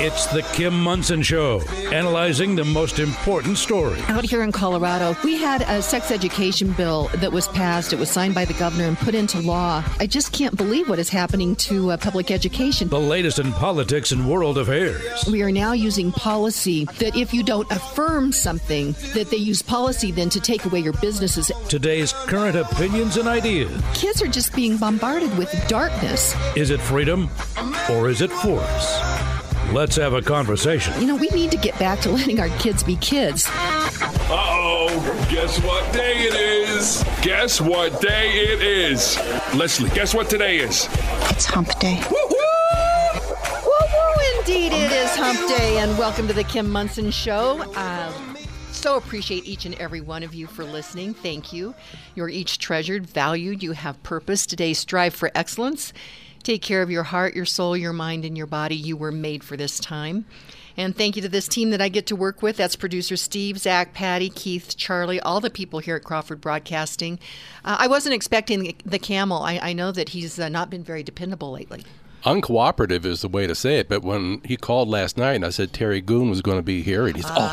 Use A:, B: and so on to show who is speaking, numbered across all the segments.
A: It's the Kim Monson Show, analyzing the most important stories.
B: Out here in Colorado, we had a sex education bill that was passed. It was signed by the governor and put into law. I just can't believe what is happening to public education.
A: The latest in politics and world affairs.
B: We are now using policy that if you don't affirm something, that they use policy then to take away your businesses.
A: Today's current opinions and ideas.
B: Kids are just being bombarded with darkness.
A: Is it freedom or is it force? Let's have a conversation.
B: You know, we need to get back to letting our kids be kids.
C: Uh-oh, guess what day it is? Guess what day it is? Leslie, guess what today is?
D: It's hump day.
B: Woo-woo! Woo-woo, indeed it is hump day, and welcome to the Kim Monson Show. So appreciate each and every one of you for listening. Thank you. You're each treasured, valued. You have purpose. Today, strive for excellence. Take care of your heart, your soul, your mind, and your body. You were made for this time. And thank you to this team that I get to work with. That's producer Steve, Zach, Patty, Keith, Charlie, all the people here at Crawford Broadcasting. I wasn't expecting the camel. I know that he's not been very dependable lately.
E: Uncooperative is the way to say it, but when he called last night and I said Terry Goon was going to be here, and he said,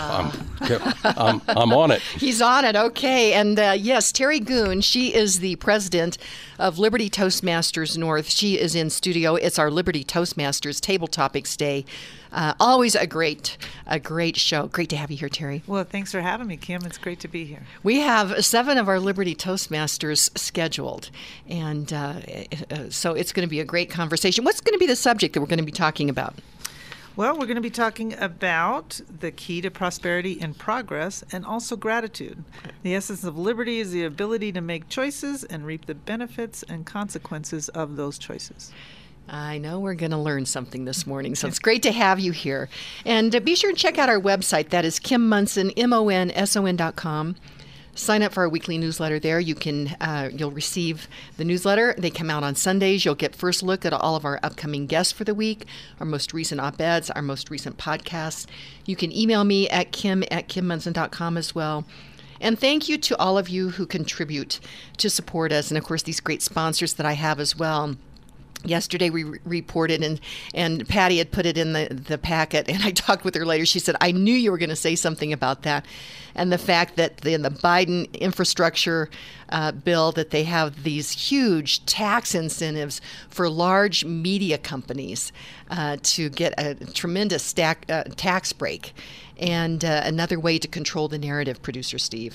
E: I'm on it.
B: He's on it, okay. And yes, Terry Goon, she is the president of Liberty Toastmasters North. She is in studio. It's our Liberty Toastmasters Table Topics Day. Always a great show. Great to have you here, Terry.
F: Well, thanks for having me, Kim. It's great to be here.
B: We have 7 of our Liberty Toastmasters scheduled, and so it's going to be a great conversation. What's going to be the subject that we're going to be talking about?
F: Well, we're going to be talking about the key to prosperity and progress, and also gratitude. The essence of liberty is the ability to make choices and reap the benefits and consequences of those choices.
B: I know we're going to learn something this morning, so it's great to have you here. And be sure to check out our website. That is Kim Monson, MONSON.com. Sign up for our weekly newsletter there. You'll receive the newsletter. They come out on Sundays. You'll get first look at all of our upcoming guests for the week, our most recent op-eds, our most recent podcasts. You can email me at kim@kimmonson.com as well. And thank you to all of you who contribute to support us, and of course these great sponsors that I have as well. Yesterday we reported, and Patty had put it in the packet, and I talked with her later. She said, I knew you were going to say something about that, and the fact that in the Biden infrastructure bill that they have these huge tax incentives for large media companies to get a tremendous tax break, and another way to control the narrative, Producer Steve.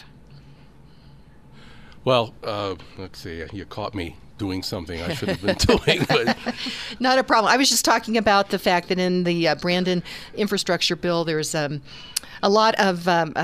E: Well, let's see, you caught me doing something I should have been doing. But
B: not a problem. I was just talking about the fact that in the Brandon infrastructure bill, there's a lot of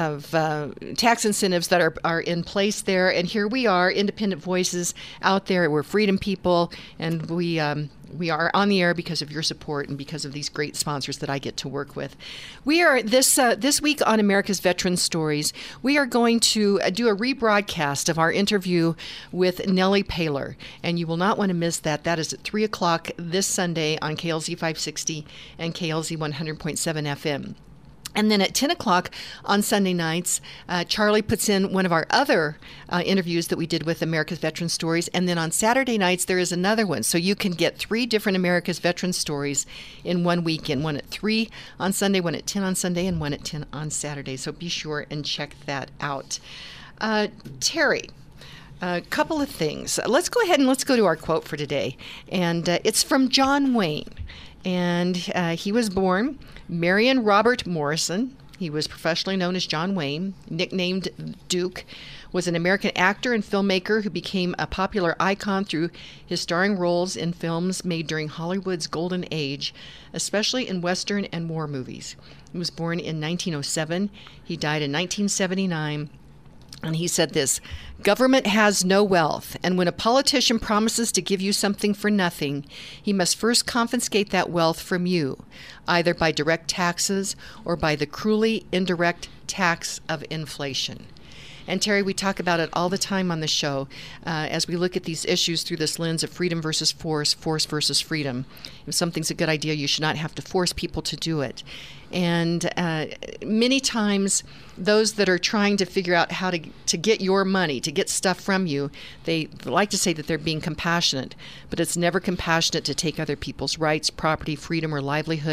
B: tax incentives that are in place there. And here we are, independent voices out there. We're freedom people, and we are on the air because of your support and because of these great sponsors that I get to work with. We are this week on America's Veteran Stories. We are going to do a rebroadcast of our interview with Nellie Paylor, and you will not want to miss that. That is at 3 o'clock this Sunday on KLZ 560 and KLZ 100.7 FM. And then at 10 o'clock on Sunday nights, Charlie puts in one of our other interviews that we did with America's Veteran Stories. And then on Saturday nights, there is another one. So you can get 3 different America's Veteran Stories in one weekend. One at 3 on Sunday, one at 10 on Sunday, and one at 10 on Saturday. So be sure and check that out. Terry, a couple of things. Let's go ahead and let's go to our quote for today. And it's from John Wayne. And he was born Marion Robert Morrison. He was professionally known as John Wayne, nicknamed Duke, was an American actor and filmmaker who became a popular icon through his starring roles in films made during Hollywood's golden age, especially in Western and war movies. He was born in 1907. He died in 1979. And he said this, "Government has no wealth, and when a politician promises to give you something for nothing, he must first confiscate that wealth from you, either by direct taxes or by the cruelly indirect tax of inflation." And Terry, we talk about it all the time on the show as we look at these issues through this lens of freedom versus force, force versus freedom. If something's a good idea, you should not have to force people to do it. And many times, those that are trying to figure out how to get your money, to get stuff from you, they like to say that they're being compassionate, but it's never compassionate to take other people's rights, property, freedom, or livelihood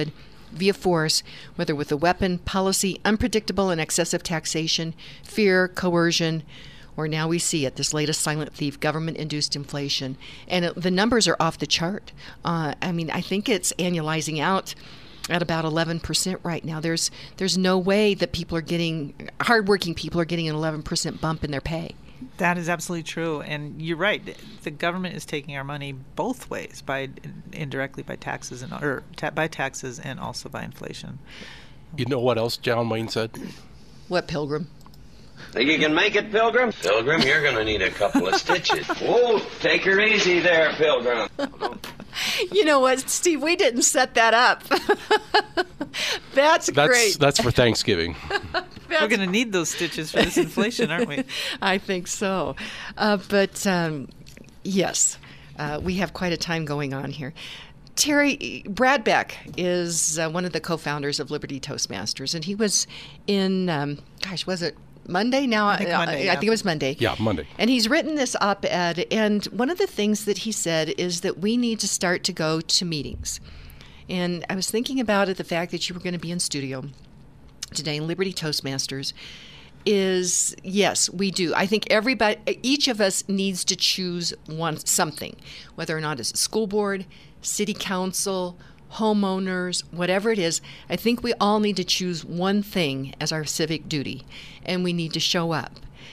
B: via force, whether with a weapon, policy, unpredictable and excessive taxation, fear, coercion, or now we see it, this latest silent thief, government-induced inflation. And the numbers are off the chart. I think it's annualizing out at about 11% right now. There's no way that hardworking people are getting an 11% bump in their pay.
F: That is absolutely true, and you're right. The government is taking our money both ways, indirectly by taxes by taxes and also by inflation.
E: You know what else John Wayne said?
B: What, Pilgrim?
D: Think you can make it, Pilgrim? Pilgrim, you're going to need a couple of stitches. Whoa, take her easy there, Pilgrim.
B: You know what, Steve? We didn't set that up. That's great.
E: That's for Thanksgiving.
F: We're going to need those stitches for this inflation, aren't we?
B: I think so. Yes, we have quite a time going on here. Terry, Brad Beck is one of the co-founders of Liberty Toastmasters, and he was in, was it Monday now?
F: I think
B: it was Monday.
E: Yeah, Monday.
B: And he's written this op-ed, and one of the things that he said is that we need to start to go to meetings. And I was thinking about it, the fact that you were going to be in studio today in Liberty Toastmasters is, yes, we do. I think each of us needs to choose something, whether or not it's a school board, city council, homeowners, whatever it is. I think we all need to choose one thing as our civic duty, and we need to show up.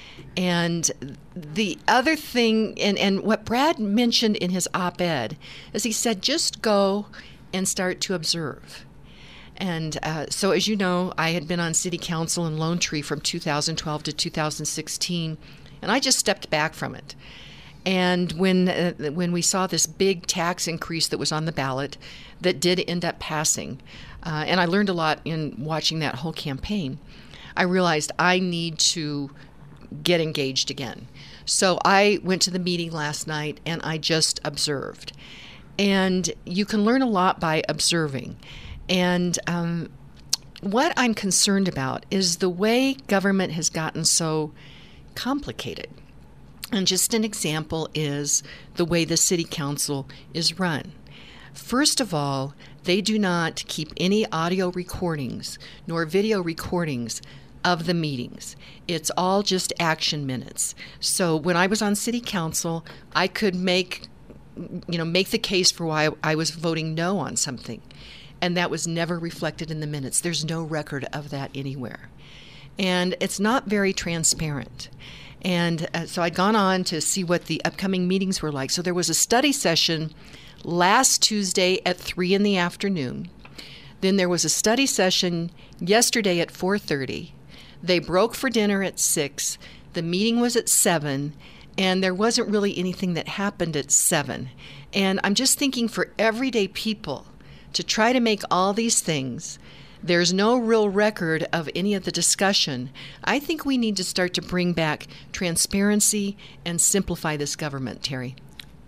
B: And the other thing, and what Brad mentioned in his op-ed, is he said, just go and start to observe. And so, as you know, I had been on city council in Lone Tree from 2012 to 2016, and I just stepped back from it. And when we saw this big tax increase that was on the ballot that did end up passing, and I learned a lot in watching that whole campaign, I realized I need to get engaged again. So I went to the meeting last night and I just observed. And you can learn a lot by observing. And what I'm concerned about is the way government has gotten so complicated. And just an example is the way the city council is run. First of all, they do not keep any audio recordings nor video recordings of the meetings. It's all just action minutes. So when I was on city council, I could make the case for why I was voting no on something. And that was never reflected in the minutes. There's no record of that anywhere. And it's not very transparent. And so I'd gone on to see what the upcoming meetings were like. So there was a study session last Tuesday at 3 in the afternoon. Then there was a study session yesterday at 4:30. They broke for dinner at 6. The meeting was at 7. And there wasn't really anything that happened at 7. And I'm just thinking for everyday people to try to make all these things, there's no real record of any of the discussion. I think we need to start to bring back transparency and simplify this government, Terry.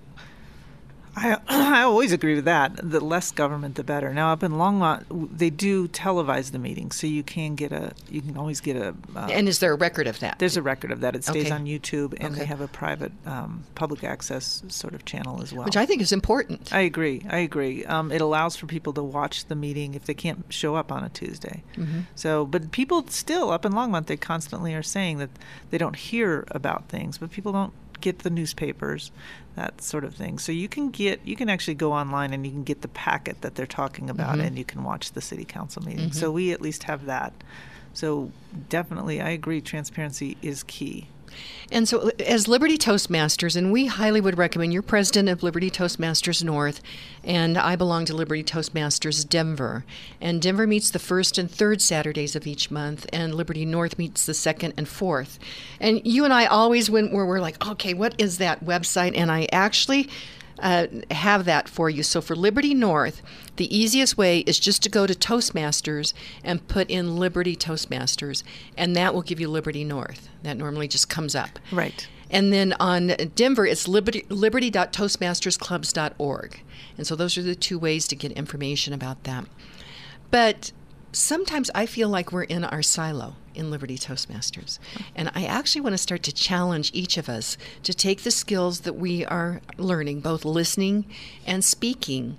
F: I always agree with that. The less government, the better. Now, up in Longmont, they do televise the meetings, so you can always get a.
B: And is there a record of that?
F: There's a record of that. It stays
B: Okay.
F: on YouTube, and
B: Okay.
F: they have a private public access sort of channel as well.
B: Which I think is important.
F: I agree. It allows for people to watch the meeting if they can't show up on a Tuesday.
B: Mm-hmm.
F: So, but people still up in Longmont, they constantly are saying that they don't hear about things, but people don't get the newspapers, that sort of thing. So you can actually go online and you can get the packet that they're talking about,
B: Mm-hmm.
F: and you can watch the city council meeting.
B: Mm-hmm.
F: So we at least have that. So definitely, I agree, transparency is key.
B: And so as Liberty Toastmasters, and we highly would recommend, you're president of Liberty Toastmasters North, and I belong to Liberty Toastmasters Denver. And Denver meets the first and third Saturdays of each month, and Liberty North meets the second and fourth. And you and I always went where we're like, okay, what is that website? And I actually have that for you. So for Liberty North, the easiest way is just to go to Toastmasters and put in Liberty Toastmasters, and that will give you Liberty North. That normally just comes up.
F: Right.
B: And then on Denver, it's liberty.toastmastersclubs.org. And so those are the two ways to get information about that. But sometimes I feel like we're in our silo in Liberty Toastmasters. And I actually want to start to challenge each of us to take the skills that we are learning, both listening and speaking,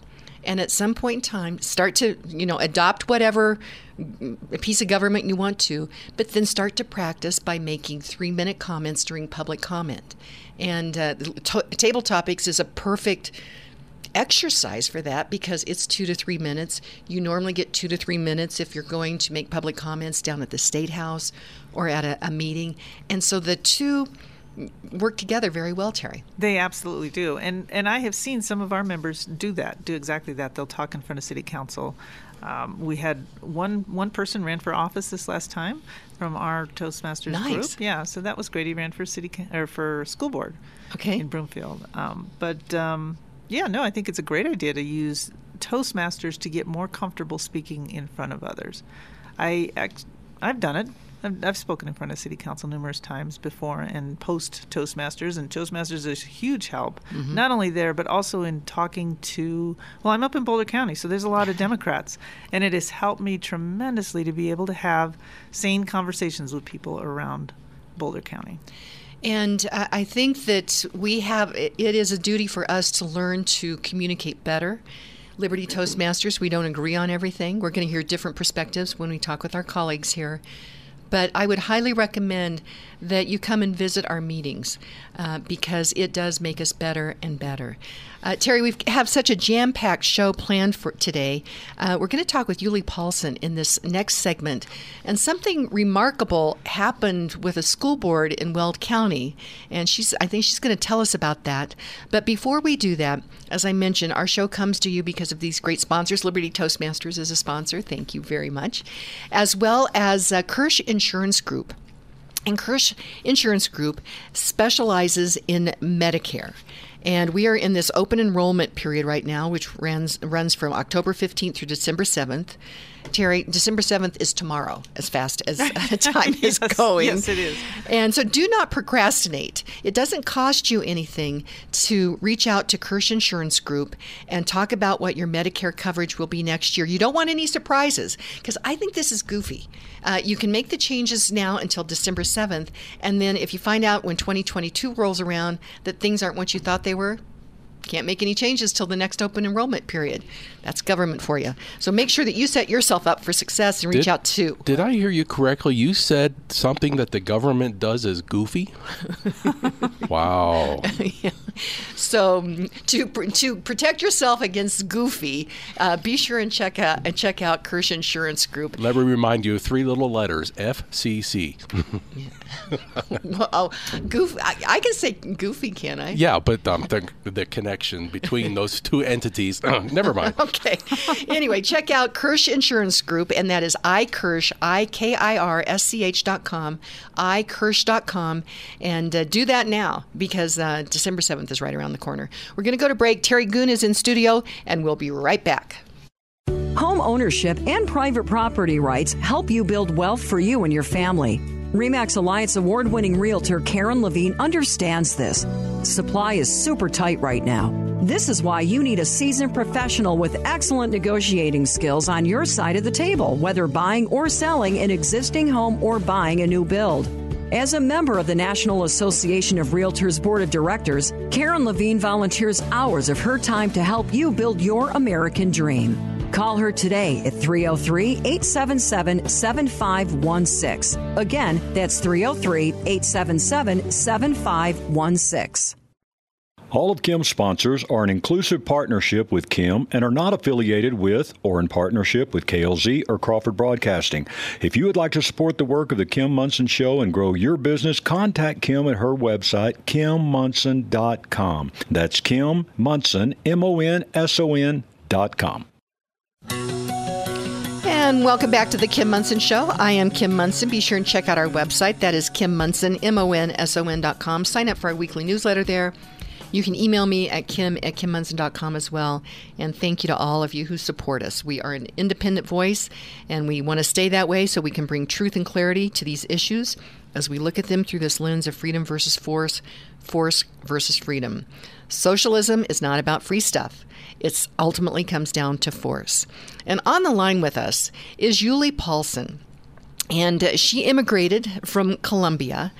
B: and at some point in time, start to, adopt whatever piece of government you want to, but then start to practice by making 3-minute comments during public comment. And Table Topics is a perfect exercise for that because it's 2 to 3 minutes. You normally get 2 to 3 minutes if you're going to make public comments down at the State House or at a meeting. And so the two work together very well, Terry.
F: They absolutely do. And I have seen some of our members do exactly that. They'll talk in front of City Council. We had one person ran for office this last time from our Toastmasters group. Yeah, so that was great. He ran for for school board in Broomfield. I think it's a great idea to use Toastmasters to get more comfortable speaking in front of others. I've done it. I've spoken in front of City Council numerous times before and post Toastmasters, and Toastmasters is a huge help, not only there, but also in talking to, I'm up in Boulder County, so there's a lot of Democrats, and it has helped me tremendously to be able to have sane conversations with people around Boulder County.
B: And I think that it is a duty for us to learn to communicate better. Liberty Toastmasters, we don't agree on everything. We're going to hear different perspectives when we talk with our colleagues here. But I would highly recommend that you come and visit our meetings because it does make us better and better. Terry, we have such a jam-packed show planned for today. We're going to talk with Yulie Paulson in this next segment. And something remarkable happened with a school board in Weld County. And I think she's going to tell us about that. But before we do that, as I mentioned, our show comes to you because of these great sponsors. Liberty Toastmasters is a sponsor. Thank you very much. As well as Kirsch Insurance Group. And Kirsch Insurance Group specializes in Medicare. And we are in this open enrollment period right now, which runs from October 15th through December 7th. Terry, December 7th is tomorrow, as fast as time is going.
F: Yes, it is.
B: And so do not procrastinate. It doesn't cost you anything to reach out to Kirsch Insurance Group and talk about what your Medicare coverage will be next year. You don't want any surprises, because I think this is goofy. You can make the changes now until December 7th, and then if you find out when 2022 rolls around that things aren't what you thought they were, can't make any changes till the next open enrollment period. That's government for you. So make sure that you set yourself up for success and reach out to.
E: Did I hear you correctly? You said something that the government does is goofy? Wow.
B: Yeah. So to protect yourself against goofy, be sure and check out Kirsch Insurance Group.
E: Let me remind you, 3 little letters, FCC.
B: Well, goofy. I can say goofy, can I?
E: Yeah, but the connection between those two entities, never mind.
B: Okay. Anyway, check out Kirsch Insurance Group, and that is iKirsch, IKIRSCH.com, iKirsch.com, and do that now because December 7th is right around the corner. We're going to go to break. Terry Goon is in studio, and we'll be right back.
G: Home ownership and private property rights help you build wealth for you and your family. RE/MAX Alliance award-winning realtor Karen Levine understands this. Supply is super tight right now. This is why you need a seasoned professional with excellent negotiating skills on your side of the table, whether buying or selling an existing home or buying a new build. As a member of the National Association of Realtors Board of Directors, Karen Levine volunteers hours of her time to help you build your American dream. Call her today at 303-877-7516. Again, that's 303-877-7516.
H: All of Kim's sponsors are an inclusive partnership with Kim and are not affiliated with or in partnership with KLZ or Crawford Broadcasting. If you would like to support the work of the Kim Monson Show and grow your business, contact Kim at her website, KimMonson.com. That's Kim Monson, MONSON.com.
B: And welcome back to the Kim Monson Show. I am Kim Monson. Be sure and check out our website. That is Kim Monson, MONSON.com. Sign up for our weekly newsletter there. You can email me at kim@kimmonson.com as well. And thank you to all of you who support us. We are an independent voice, and we want to stay that way so we can bring truth and clarity to these issues as we look at them through this lens of freedom versus force, force versus freedom. Socialism is not about free stuff. It ultimately comes down to force. And on the line with us is Yulie Paulson. And she immigrated from Colombia.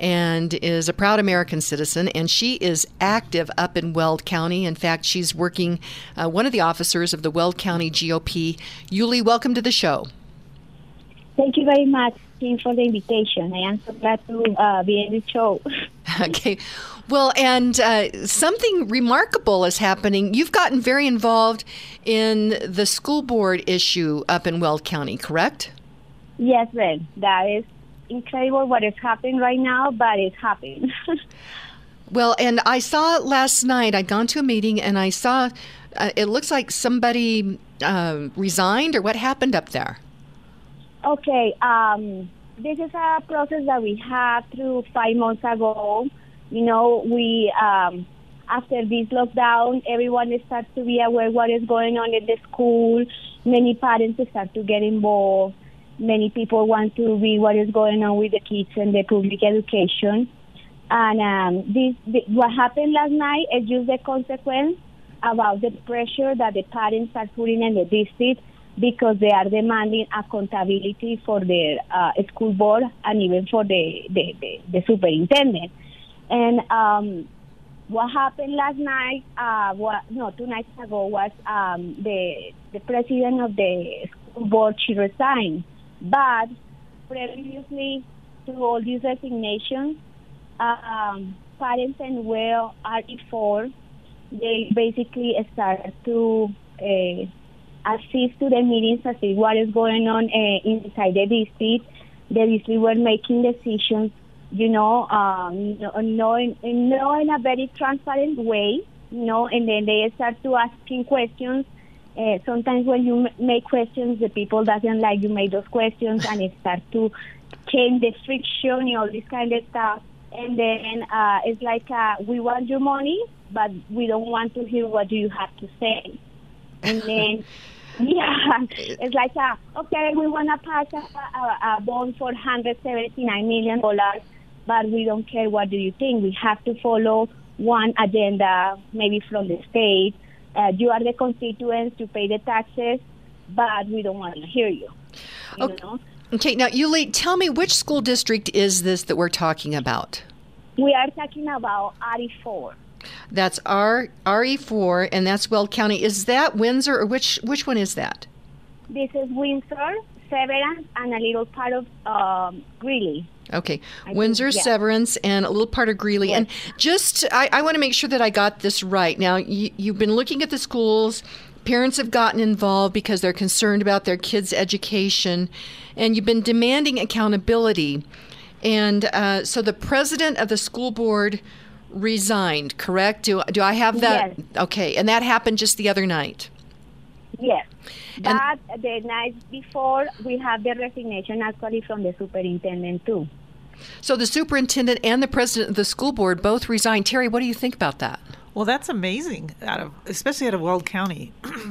B: and is a proud American citizen, and she is active up in Weld County. In fact, she's working one of the officers of the Weld County GOP. Yuli, welcome to the show.
I: Thank you very much, Tim, for the invitation. I am so glad to be in the show.
B: Okay. Well, and something remarkable is happening. You've gotten very involved in the school board issue up in Weld County, correct?
I: Yes, Ben. That is incredible what is happening right now, but it's happening.
B: Well, and I saw last night, I'd gone to a meeting, and I saw it looks like somebody resigned, or what happened up there?
I: Okay. This is a process that we had through 5 months ago. You know, we after this lockdown, everyone starts to be aware what is going on in the school. Many parents start to get involved. Many people want to read what is going on with the kids and the public education. And what happened last night is just the consequence about the pressure that the parents are putting in the district, because they are demanding accountability for their school board and even for the superintendent. And what happened last night, 2 nights ago, was the president of the school board, she resigned. But previously to all these resignations, parents in Well RE4, they basically started to assist to the meetings, assist what is going on inside the district. The district were making decisions, in a very transparent way, and then they start to asking questions. Sometimes when you make questions, the people doesn't like you make those questions, and it starts to change the friction, all this kind of stuff. And then it's like, we want your money, but we don't want to hear what you have to say. And then, it's like, okay, we want to pass a bond for $179 million, but we don't care what do you think. We have to follow one agenda, maybe from the state. You are the constituents to pay the taxes, but we don't want to hear you. You know?
B: Okay, now, Yuli, tell me, which school district is this that we're talking about?
I: We are talking about RE4.
B: That's RE4, and that's Weld County. Is that Windsor, or which one is that?
I: This is Windsor, Severance, and a little part of Greeley.
B: Okay, Windsor, Severance, and a little part of Greeley. Yes. And just, I want to make sure that I got this right. Now, you've been looking at the schools. Parents have gotten involved because they're concerned about their kids' education, and you've been demanding accountability. And so the president of the school board resigned, correct? Do I have that? Yes. Okay, and that happened just the other night.
I: Yes. But the night before, we have the resignation actually from the superintendent too.
B: So the superintendent and the president of the school board both resigned. Terry, what do you think about that?
F: Well, that's amazing, especially out of Weld County.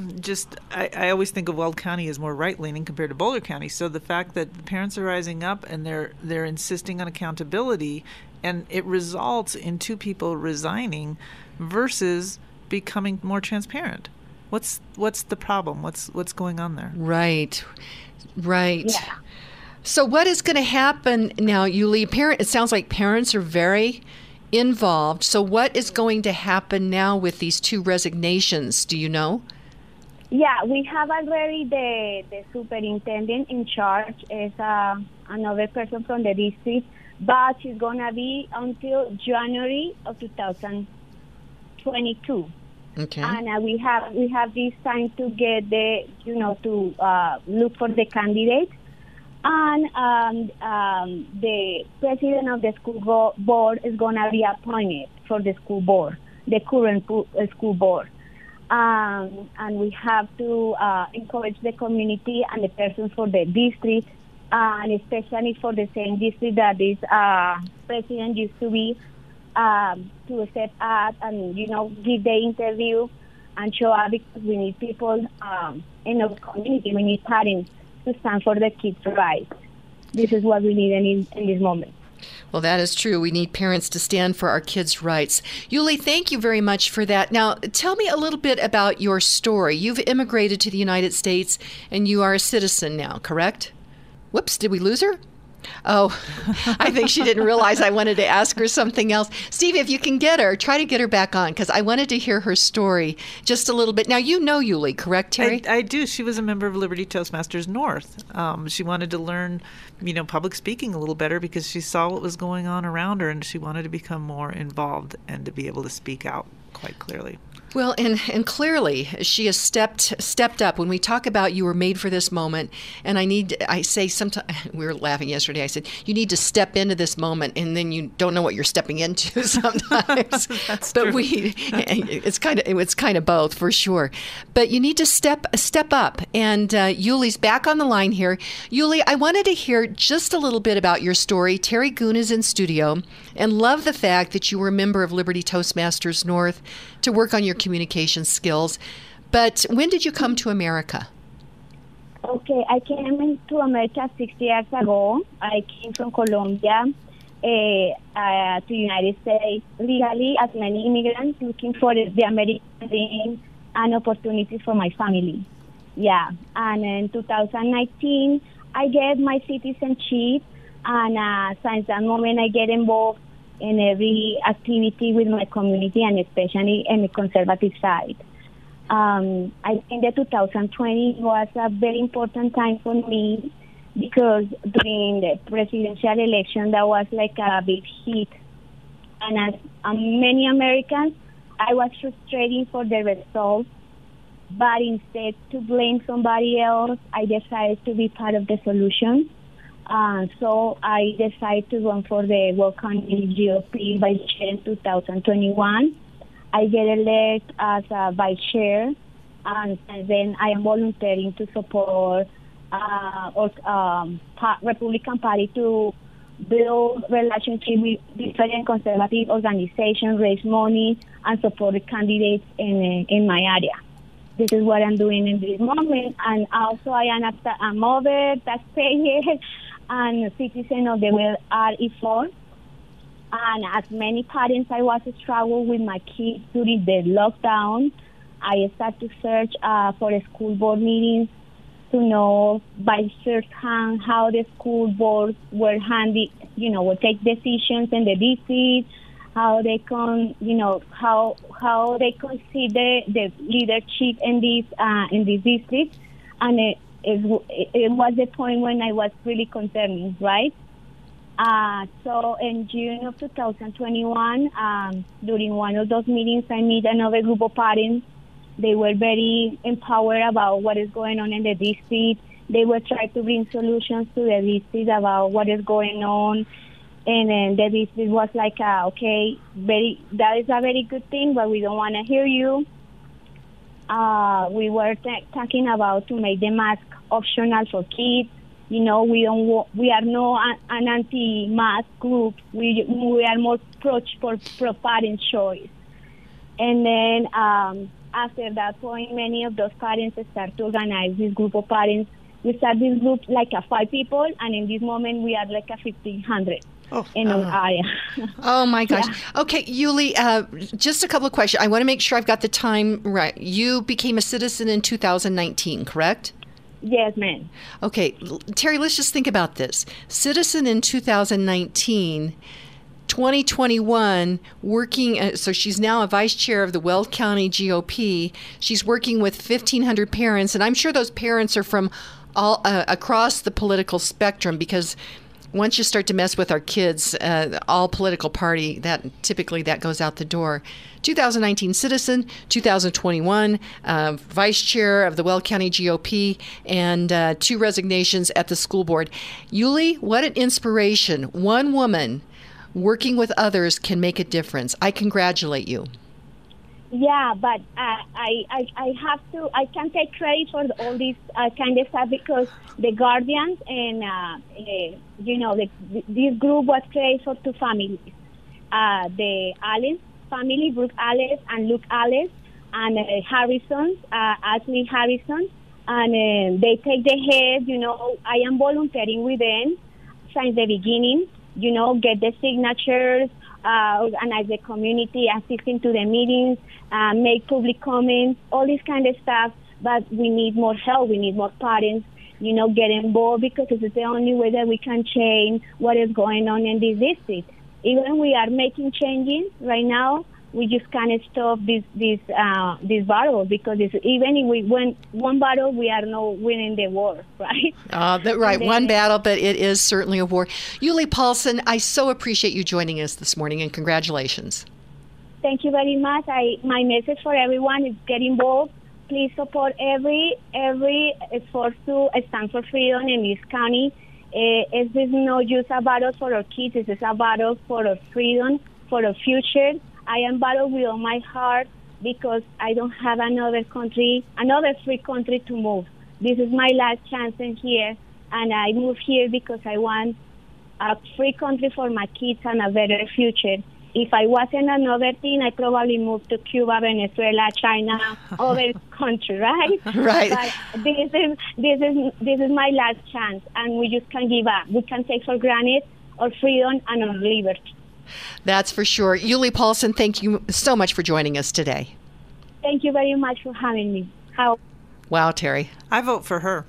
F: I always think of Weld County as more right-leaning compared to Boulder County. So the fact that the parents are rising up and they're insisting on accountability, and it results in two people resigning versus becoming more transparent. What's the problem? What's going on there?
B: Right.
I: Yeah.
B: So what is going to happen now, Yuli? It sounds like parents are very involved. So what is going to happen now with these two resignations? Do you know?
I: Yeah, we have already the superintendent in charge is another person from the district, but she's going to be until January of 2022.
B: Okay.
I: And we have this time to get to look for the candidate. And the president of the school board is going to be appointed for the school board, the current school board. And we have to encourage the community and the persons for the district, and especially for the same district that this president used to be, to step up and, give the interview and show up, because we need people in our community. We need parents to stand for the kids' rights. This is what we need in this moment.
B: Well, that is true. We need parents to stand for our kids' rights. Yuli, thank you very much for that. Now, tell me a little bit about your story. You've immigrated to the United States, and you are a citizen now, correct? Whoops, did we lose her? Oh, I think she didn't realize I wanted to ask her something else. Steve, if you can get her, try to get her back on, because I wanted to hear her story just a little bit. Now, you know Yuli, correct, Terry?
F: I do. She was a member of Liberty Toastmasters North. She wanted to learn, public speaking a little better because she saw what was going on around her, and she wanted to become more involved and to be able to speak out quite clearly.
B: Well, and clearly she has stepped up. When we talk about you were made for this moment, and I say sometimes, we were laughing yesterday, I said, you need to step into this moment, and then you don't know what you're stepping into sometimes.
F: That's
B: but
F: true.
B: It's kind of both for sure. But you need to step up. And Yuli's back on the line here. Yuli, I wanted to hear just a little bit about your story. Terry Goon is in studio, and love the fact that you were a member of Liberty Toastmasters North to work on your communication skills. But when did you come to America?
I: Okay, I came to America 6 years ago. I came from Colombia to the United States legally as many immigrants looking for the American dream and opportunities for my family. Yeah, and in 2019, I get my citizenship, and since that moment, I get involved in every activity with my community, and especially in the conservative side. I think that 2020 was a very important time for me because during the presidential election, that was like a big hit. And as many Americans, I was frustrated for the results, but instead to blame somebody else, I decided to be part of the solution. So I decided to run for the Will County GOP vice chair in 2021. I get elected as a vice chair, and then I am volunteering to support Republican Party to build relationship with different conservative organizations, raise money, and support the candidates in my area. This is what I'm doing in this moment, and also I am a mother, taxpayer, and citizen of the Will RE4. And as many parents, I was struggling with my kids during the lockdown. I started to search for school board meetings to know by firsthand how the school boards were would take decisions in the district, how they can, how they consider the leadership in this district, and it was the point when I was really concerned, right? So in June of 2021, during one of those meetings, I met another group of parents. They were very empowered about what is going on in the district. They were trying to bring solutions to the district about what is going on. And then the district was like, that is a very good thing, but we don't want to hear you. We were talking about to make the mask optional for kids. We are not an anti-mask group. We are more pro parent choice. And then after that point, many of those parents start to organize this group of parents. We start this group like 5 people, and in this moment we are like 1,500 in our area.
B: Oh my gosh.
I: Yeah.
B: Okay, Yuli, just a couple of questions. I want to make sure I've got the time right. You became a citizen in 2019, correct?
I: Yes, ma'am.
B: Okay, Terry, let's just think about this. Citizen in 2019, 2021, working, so she's now a vice chair of the Weld County GOP. She's working with 1,500 parents, and I'm sure those parents are from all across the political spectrum, because once you start to mess with our kids, all political party, that goes out the door. 2019 citizen, 2021 vice chair of the Weld County GOP, and 2 resignations at the school board. Yuli, what an inspiration. One woman working with others can make a difference. I congratulate you.
I: Yeah, but I can't take credit for all this kind of stuff because the Guardians and, this group was created for 2 families. The Allen family, Brooke Allen and Luke Allen, and Harrison, Ashley Harrison, and they take the head, I am volunteering with them since the beginning, get the signatures, organize the community, assisting to the meetings, make public comments, all this kind of stuff. But we need more help. We need more parents. get involved, because it's the only way that we can change what is going on in this district. Even we are making changes right now, we just can't stop this battle, because even if we win one battle, we are not winning the war, right?
B: Right, one battle, but it is certainly a war. Yuli Paulson, I so appreciate you joining us this morning, and congratulations.
I: Thank you very much. My message for everyone is get involved. Please support every effort to stand for freedom in this county. This is not just a battle for our kids. This is a battle for our freedom, for our future. I am battling with all my heart because I don't have another free country to move. This is my last chance in here, and I moved here because I want a free country for my kids and a better future. If I wasn't another thing, I probably moved to Cuba, Venezuela, China, other country, right?
B: Right.
I: But this is my last chance, and we just can't give up. We can't take for granted our freedom and our liberty.
B: That's for sure. Yuli Paulson, thank you so much for joining us today.
I: Thank you very much for having me.
B: Wow, Terry.
F: I vote for her.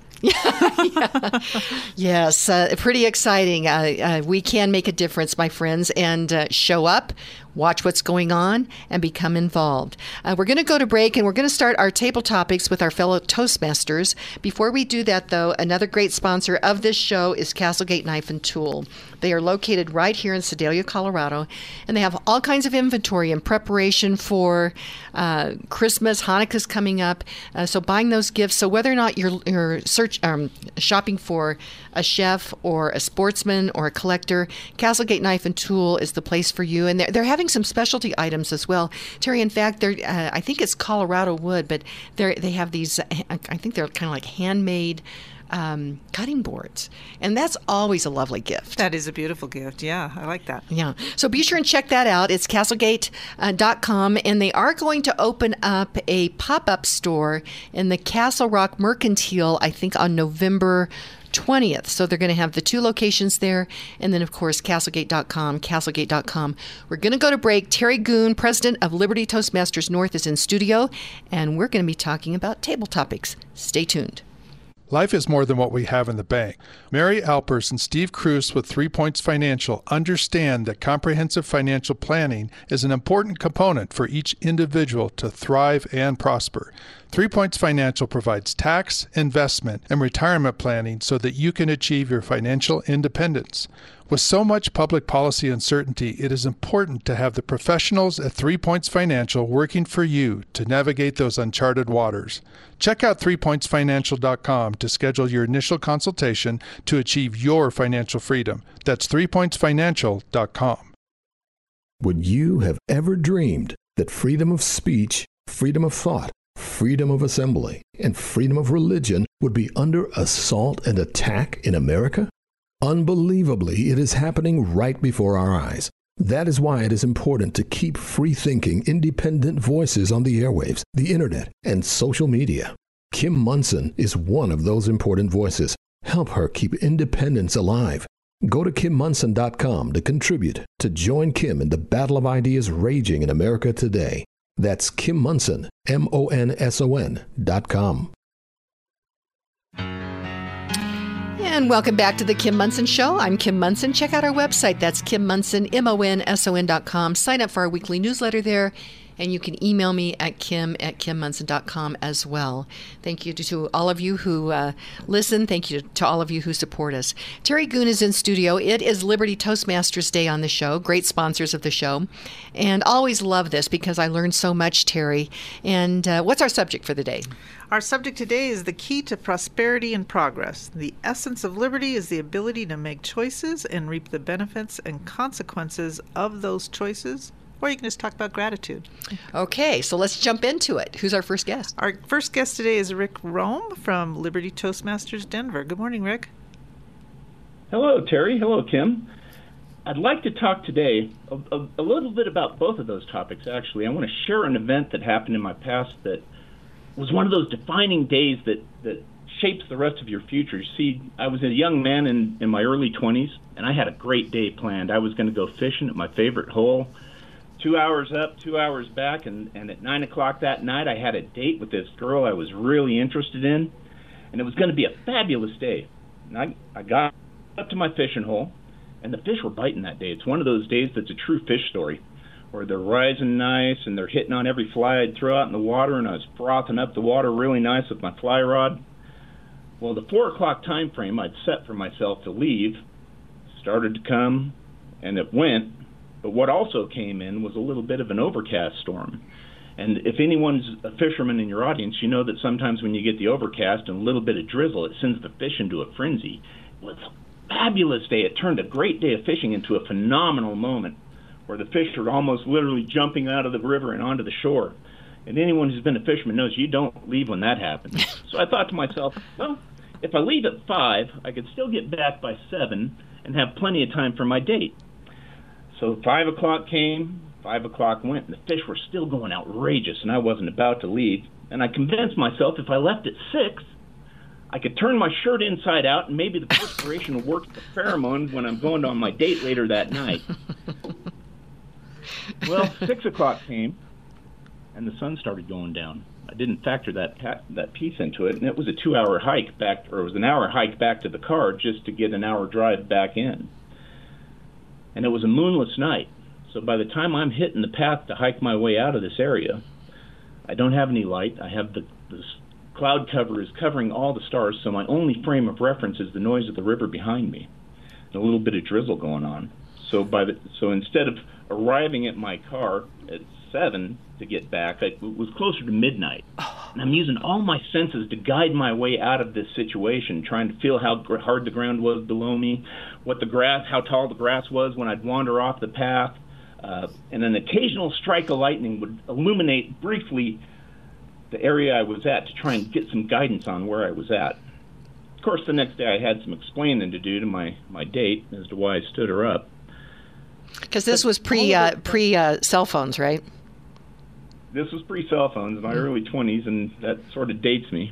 B: Yes, pretty exciting. We can make a difference, my friends, and show up, watch what's going on, and become involved. We're going to go to break, and we're going to start our table topics with our fellow Toastmasters. Before we do that, though, another great sponsor of this show is Castlegate Knife and Tool. They are located right here in Sedalia, Colorado, and they have all kinds of inventory in preparation for Christmas. Hanukkah's coming up, so buying those gifts. So whether or not you're shopping for a chef or a sportsman or a collector, Castlegate Knife and Tool is the place for you. And they're having some specialty items as well. Terry, in fact, I think it's Colorado wood, but they have these, I think they're kind of like handmade cutting boards. And that's always a lovely gift.
F: That is a beautiful gift. Yeah, I like that.
B: Yeah. So be sure and check that out. It's castlegate.com. And they are going to open up a pop-up store in the Castle Rock Mercantile, I think, on November 20th. So they're going to have the two locations there. And then, of course, castlegate.com. We're going to go to break. Terry Goon, president of Liberty Toastmasters North, is in studio. And we're going to be talking about table topics. Stay tuned.
J: Life is more than what we have in the bank. Mary Alpers and Steve Cruz with 3 Points Financial understand that comprehensive financial planning is an important component for each individual to thrive and prosper. 3 Points Financial provides tax, investment, and retirement planning so that you can achieve your financial independence. With so much public policy uncertainty, it is important to have the professionals at 3 Points Financial working for you to navigate those uncharted waters. Check out 3pointsfinancial.com to schedule your initial consultation to achieve your financial freedom. That's 3pointsfinancial.com.
K: Would you have ever dreamed that freedom of speech, freedom of thought, freedom of assembly, and freedom of religion would be under assault and attack in America? Unbelievably, it is happening right before our eyes. That is why it is important to keep free-thinking, independent voices on the airwaves, the internet, and social media. Kim Monson is one of those important voices. Help her keep independence alive. Go to KimMonson.com to contribute, to join Kim in the battle of ideas raging in America today. That's Kim Monson, MONSON.com.
B: And welcome back to the Kim Monson Show. I'm Kim Monson. Check out our website. That's Kim Monson, MONSON.com. Sign up for our weekly newsletter there. And you can email me at kim@kimmonson.com as well. Thank you to all of you who listen. Thank you to all of you who support us. Terry Goon is in studio. It is Liberty Toastmasters Day on the show. Great sponsors of the show. And always love this because I learned so much, Terry. And what's our subject for the day?
F: Our subject today is the key to prosperity and progress. The essence of liberty is the ability to make choices and reap the benefits and consequences of those choices. Or you can just talk about gratitude.
B: Okay, so let's jump into it. Who's our first guest?
F: Our first guest today is Rick Rome from Liberty Toastmasters Denver. Good morning, Rick.
L: Hello, Terry. Hello, Kim. I'd like to talk today a little bit about both of those topics, actually. I want to share an event that happened in my past that was one of those defining days that shapes the rest of your future. You see, I was a young man in my early 20s, and I had a great day planned. I was going to go fishing at my favorite hole. 2 hours up, 2 hours back, and at 9 o'clock that night, I had a date with this girl I was really interested in. and it was going to be a fabulous day. And I got up to my fishing hole, and the fish were biting that day. It's one of those days that's a true fish story, where they're rising nice and they're hitting on every fly I'd throw out in the water, and I was frothing up the water really nice with my fly rod. Well, the 4 o'clock time frame I'd set for myself to leave started to come, and it went. But what also came in was a little bit of an overcast storm. And if anyone's a fisherman in your audience, you know that sometimes when you get the overcast and a little bit of drizzle, it sends the fish into a frenzy. Well, it's a fabulous day. It turned a great day of fishing into a phenomenal moment where the fish are almost literally jumping out of the river and onto the shore. And anyone who's been a fisherman knows you don't leave when that happens. So I thought to myself, well, if I leave at 5, I could still get back by 7 and have plenty of time for my date. So 5 o'clock came, 5 o'clock went, and the fish were still going outrageous, and I wasn't about to leave. And I convinced myself if I left at 6, I could turn my shirt inside out, and maybe the perspiration would work the pheromone when I'm going on my date later that night. Well, 6 o'clock came, and the sun started going down. I didn't factor that piece into it, and it was a 2-hour hike back, or it was an hour hike back to the car just to get an hour drive back in. And it was a moonless night, so by the time I'm hitting the path to hike my way out of this area, I don't have any light. I have the cloud cover is covering all the stars, so my only frame of reference is the noise of the river behind me, and a little bit of drizzle going on. So instead of arriving at my car at 7 to get back, it was closer to midnight. And I'm using all my senses to guide my way out of this situation, trying to feel how hard the ground was below me, how tall the grass was when I'd wander off the path, and an occasional strike of lightning would illuminate briefly the area I was at to try and get some guidance on where I was at. Of course, the next day I had some explaining to do to my date as to why I stood her up.
B: Because this was pre cell phones, right?
L: This was pre-cell phones, my early 20s, and that sort of dates me.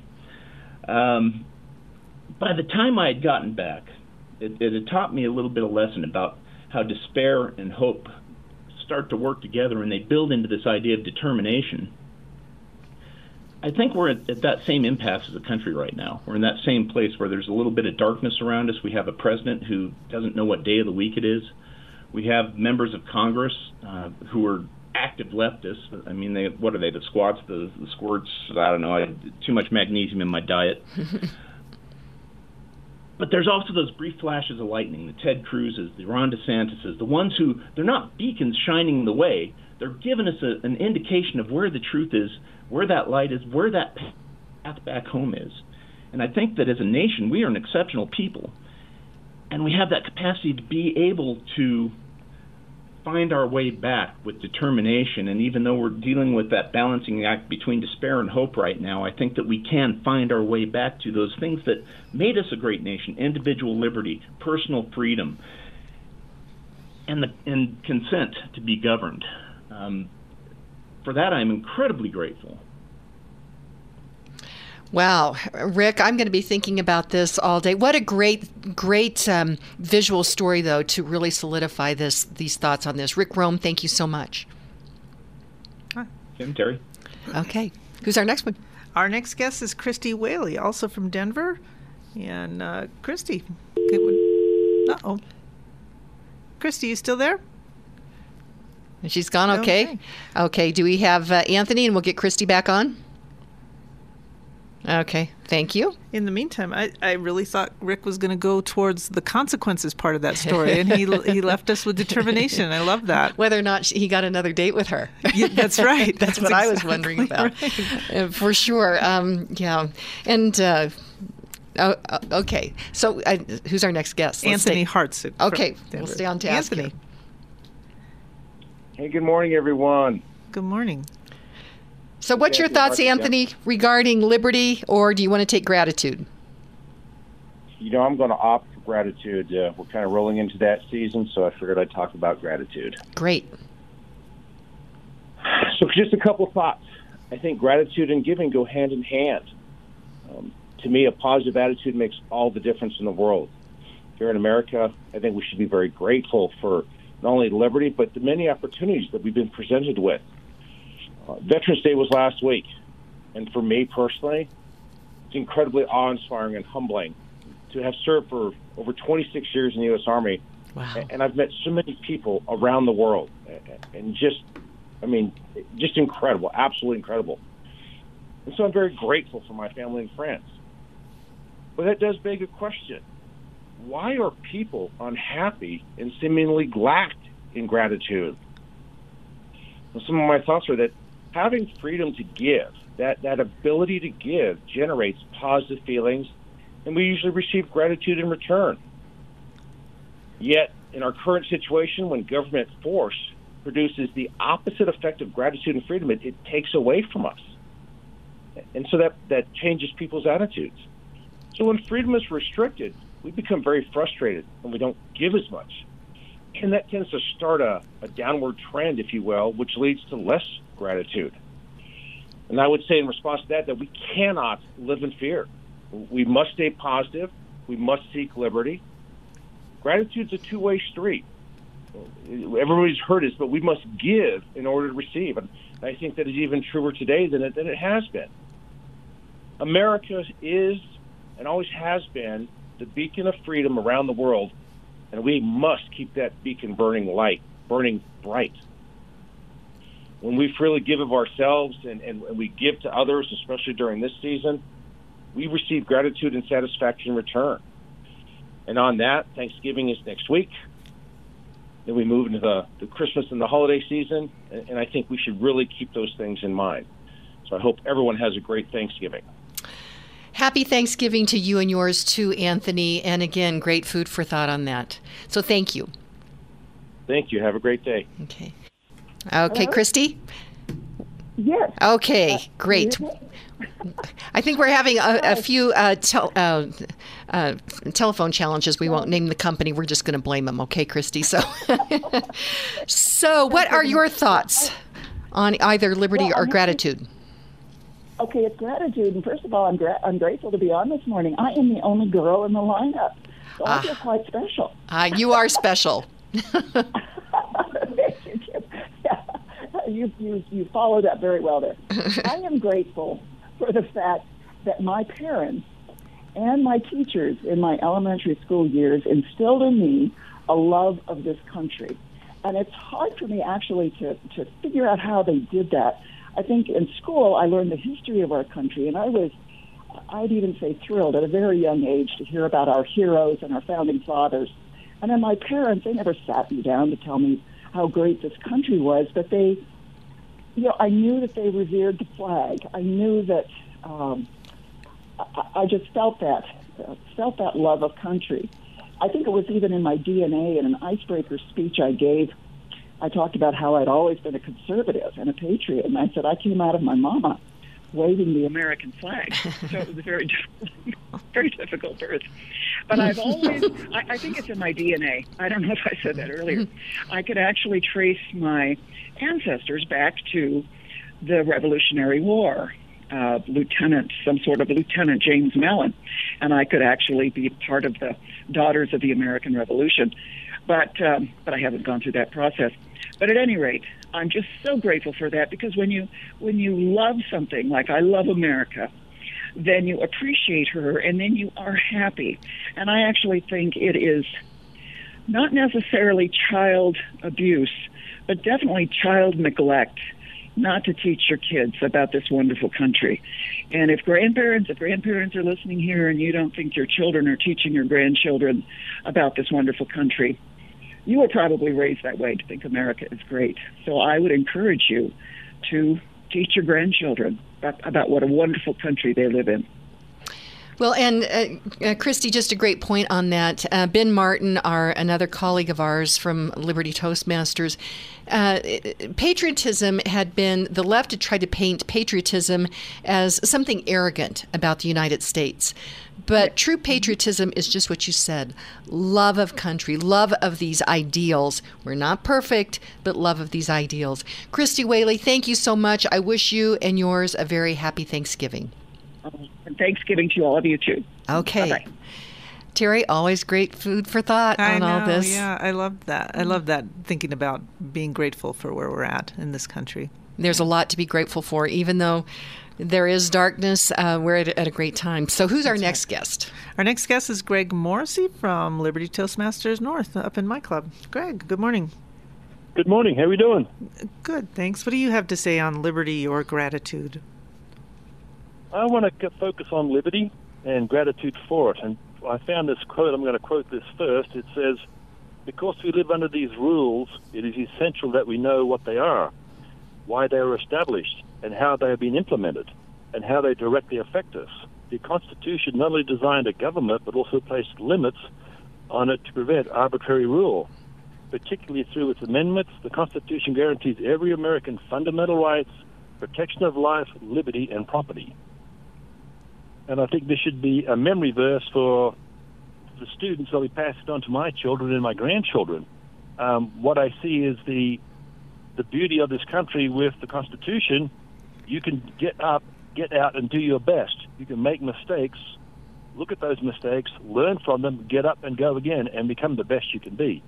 L: By the time I had gotten back, it had taught me a little bit of lesson about how despair and hope start to work together, and they build into this idea of determination. I think we're at that same impasse as a country right now. We're in that same place where there's a little bit of darkness around us. We have a president who doesn't know what day of the week it is. We have members of Congress who are active leftists. I mean, what are they, the squats, the squirts? I don't know. I had too much magnesium in my diet. But there's also those brief flashes of lightning, the Ted Cruz's, the Ron DeSantis's, the ones who, they're not beacons shining the way. They're giving us an indication of where the truth is, where that light is, where that path back home is. And I think that as a nation, we are an exceptional people. And we have that capacity to be able to find our way back with determination. And even though we're dealing with that balancing act between despair and hope right now, I think that we can find our way back to those things that made us a great nation: individual liberty, personal freedom, and consent to be governed. For that, I'm incredibly grateful.
B: Wow, Rick, I'm going to be thinking about this all day. What a great visual story, though, to really solidify these thoughts on this. Rick Rome, thank you so much.
L: Hi. Kim, Terry.
B: Okay. Who's our next one?
F: Our next guest is Christy Whaley, also from Denver. And Christy. Christy, you still there?
B: She's gone, okay. Okay, do we have Anthony, and we'll get Christy back on? Okay, thank you.
F: In the meantime, I really thought Rick was going to go towards the consequences part of that story, and he left us with determination. I love that.
B: Whether or not he got another date with her.
F: Yeah, that's right.
B: That's what exactly I was wondering about. Right. For sure. Yeah. And, okay. So who's our next guest?
F: Anthony Hartsook.
B: Okay, we'll stay on task.
F: Anthony.
M: Hey, good morning, everyone.
F: Good morning.
B: So what's your thoughts, Anthony, regarding liberty, or do you want to take gratitude?
M: I'm going to opt for gratitude. We're kind of rolling into that season, so I figured I'd talk about gratitude.
B: Great.
M: So just a couple of thoughts. I think gratitude and giving go hand in hand. To me, a positive attitude makes all the difference in the world. Here in America, I think we should be very grateful for not only liberty, but the many opportunities that we've been presented with. Veterans Day was last week, and for me personally, It's incredibly awe-inspiring and humbling to have served for over 26 years in the U.S. Army.
B: Wow.
M: And I've met so many people around the world, and just incredible, absolutely incredible. And so I'm very grateful for my family and friends. But that does beg a question. Why are people unhappy and seemingly lacked in gratitude? Well, some of my thoughts are that having freedom to give, that ability to give, generates positive feelings, and we usually receive gratitude in return. Yet, in our current situation, when government force produces the opposite effect of gratitude and freedom, it takes away from us. And so that changes people's attitudes. So when freedom is restricted, we become very frustrated and we don't give as much. And that tends to start a downward trend, if you will, which leads to less gratitude. And I would say in response to that we cannot live in fear. We must stay positive. We must seek liberty. Gratitude's a two-way street. Everybody's heard this, but we must give in order to receive. And I think that is even truer today than it has been. America is and always has been the beacon of freedom around the world, and we must keep that beacon burning bright. When we freely give of ourselves and we give to others, especially during this season, we receive gratitude and satisfaction in return. And on that, Thanksgiving is next week. Then we move into the Christmas and the holiday season, and I think we should really keep those things in mind. So I hope everyone has a great Thanksgiving.
B: Happy Thanksgiving to you and yours too, Anthony. And again, great food for thought on that. So thank you.
M: Thank you. Have a great day.
B: Okay. Okay, Christy?
N: Yes.
B: Okay, great. I think we're having a few telephone challenges. We won't name the company. We're just going to blame them. Okay, Christy? So what are your thoughts on either liberty or gratitude?
N: Okay, it's gratitude. And first of all, I'm grateful to be on this morning. I am the only girl in the lineup, so I feel quite special.
B: You are special.
N: Thank you, Kim. Yeah, you followed up very well there. I am grateful for the fact that my parents and my teachers in my elementary school years instilled in me a love of this country. And it's hard for me actually to figure out how they did that. I think in school I learned the history of our country, and I'd even say thrilled at a very young age to hear about our heroes and our founding fathers. And then my parents, they never sat me down to tell me how great this country was, but they, I knew that they revered the flag. I knew that I just felt that love of country. I think it was even in my DNA. In an icebreaker speech I gave, I talked about how I'd always been a conservative and a patriot, and I said I came out of my mama waving the American flag. So it was a very difficult birth. But I've always, I think it's in my DNA. I don't know if I said that earlier. I could actually trace my ancestors back to the Revolutionary War. Some sort of Lieutenant James Mellon, and I could actually be part of the Daughters of the American Revolution, but I haven't gone through that process. But at any rate, I'm just so grateful for that, because when you love something like I love America, then you appreciate her, and then you are happy. And I actually think it is not necessarily child abuse, but definitely child neglect not to teach your kids about this wonderful country. And if grandparents are listening here and you don't think your children are teaching your grandchildren about this wonderful country, you were probably raised that way to think America is great. So I would encourage you to teach your grandchildren about what a wonderful country they live in.
B: Well, and Christy, just a great point on that. Ben Martin, another colleague of ours from Liberty Toastmasters, patriotism had been, the left had tried to paint patriotism as something arrogant about the United States. But true patriotism is just what you said, love of country, love of these ideals. We're not perfect, but love of these ideals. Christy Whaley, thank you so much. I wish you and yours a very happy Thanksgiving.
N: And Thanksgiving to all of you, too.
B: Okay.
N: Bye-bye.
B: Terry, always great food for thought on all this.
F: Yeah, I love that. I love that, thinking about being grateful for where we're at in this country.
B: There's a lot to be grateful for, even though There is darkness. We're at a great time. So who's our next guest?
F: Our next guest is Greg Morrissey from Liberty Toastmasters North up in my club. Greg, good morning.
O: Good morning. How are we doing?
F: Good, thanks. What do you have to say on liberty or gratitude?
O: I want to focus on liberty and gratitude for it. And I found this quote. I'm going to quote this first. It says, "Because we live under these rules, it is essential that we know what they are, why they are established, and how they have been implemented, and how they directly affect us. The Constitution not only designed a government, but also placed limits on it to prevent arbitrary rule. Particularly through its amendments, the Constitution guarantees every American fundamental rights, protection of life, liberty, and property." And I think this should be a memory verse for the students. I'll be passing it on to my children and my grandchildren. What I see is the beauty of this country with the Constitution. You can get up, get out, and do your best. You can make mistakes, look at those mistakes, learn from them, get up and go again, and become the best you can be.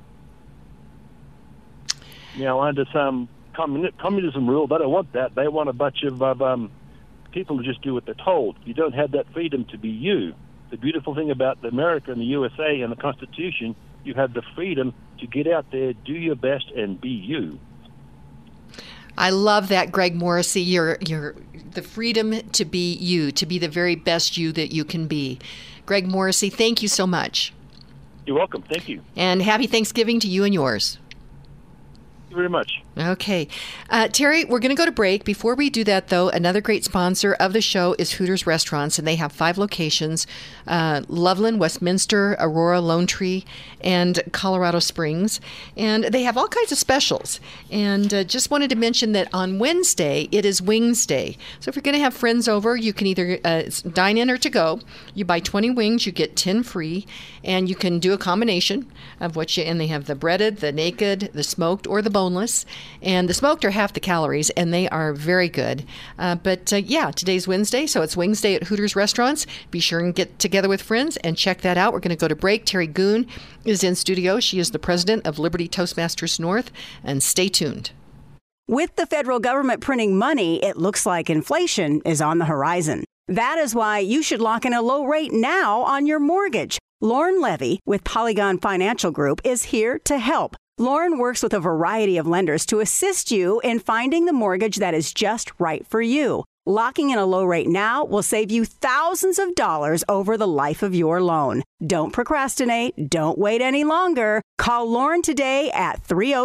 O: Now, under some communism rule, they don't want that. They want a bunch of people to just do what they're told. You don't have that freedom to be you. The beautiful thing about America and the USA and the Constitution, you have the freedom to get out there, do your best, and be you.
B: I love that, Greg Morrissey. You're the freedom to be you, to be the very best you that you can be. Greg Morrissey, thank you so much.
O: You're welcome. Thank you.
B: And happy Thanksgiving to you and yours.
O: Thank you very much.
B: Okay. Terry, we're going to go to break. Before we do that, though, another great sponsor of the show is Hooters Restaurants, and they have 5 locations, Loveland, Westminster, Aurora, Lone Tree, and Colorado Springs. And they have all kinds of specials. And just wanted to mention that on Wednesday, it is Wings Day. So if you're going to have friends over, you can either dine in or to go. You buy 20 wings, you get 10 free, and you can do a combination of and they have the breaded, the naked, the smoked, or the boneless. And the smoked are half the calories, and they are very good. But today's Wednesday, so it's Wings Day at Hooters Restaurants. Be sure and get together with friends and check that out. We're going to go to break. Terry Goon is in studio. She is the president of Liberty Toastmasters North, and stay tuned.
P: With the federal government printing money, it looks like inflation is on the horizon. That is why you should lock in a low rate now on your mortgage. Lauren Levy with Polygon Financial Group is here to help. Lauren works with a variety of lenders to assist you in finding the mortgage that is just right for you. Locking in a low rate now will save you thousands of dollars over the life of your loan. Don't procrastinate. Don't wait any longer. Call Lauren today at